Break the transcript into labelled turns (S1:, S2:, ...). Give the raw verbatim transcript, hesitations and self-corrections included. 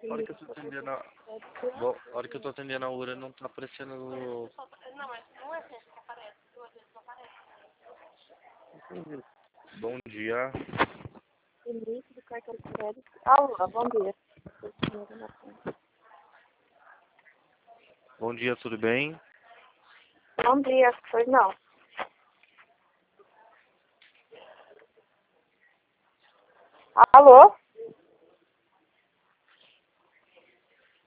S1: A hora que eu tô atendendo a... Bom, a hora que eu tô atendendo a Ura não tá aparecendo no...
S2: Não, mas não é sempre que aparece, duas vezes não aparece.
S1: Bom dia.
S2: Início do cartão de crédito. Alô, bom dia.
S1: Bom dia, tudo bem?
S2: Bom dia, pois não. Alô?